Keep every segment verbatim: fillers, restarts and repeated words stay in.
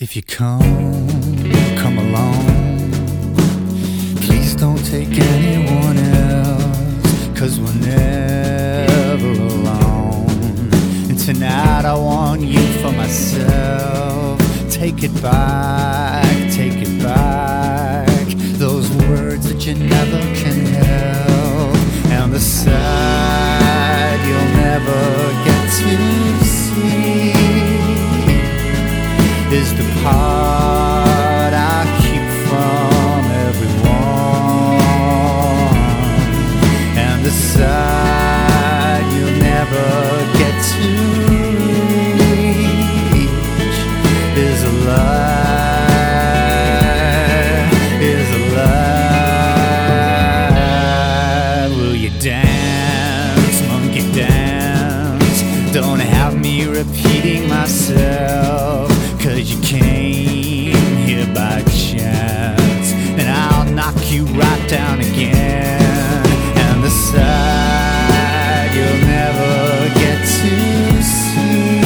If you come, come along. Please don't take anyone else, 'cause we're never alone. And tonight I want you for myself. Take it back, take it back, those words that you never can help. And the side you'll never get to see is the part I keep from everyone. And the side you'll never get to reach is a lie, is a lie. Will you dance, monkey dance? Don't have me repeating myself, 'cause you came here by chance, and I'll knock you right down again. And the side you'll never get to see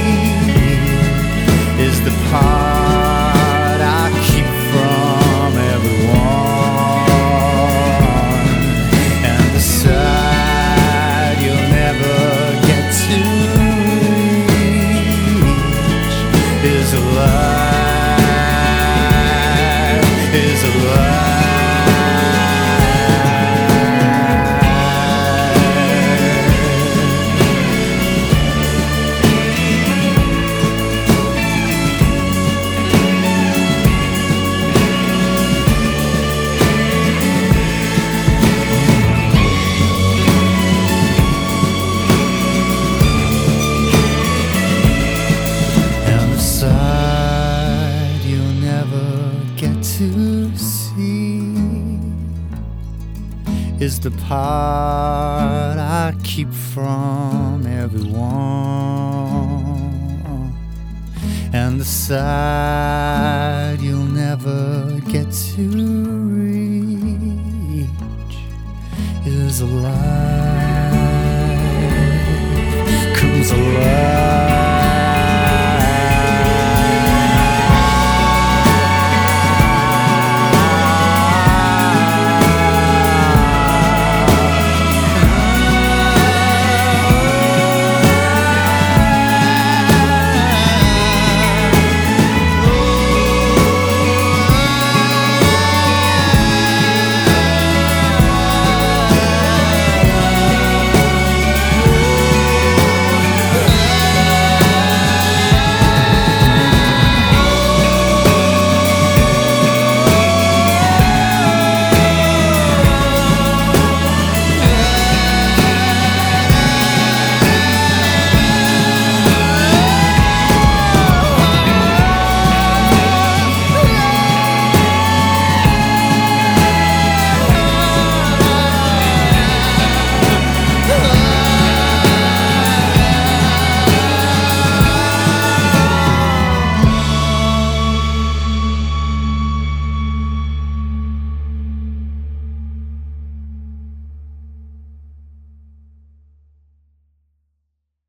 is the part I keep from everyone. And the side you'll never get to reach is a lie, is a lie. To see is the part I keep from everyone. And the side you'll never get to reach is alive, comes alive.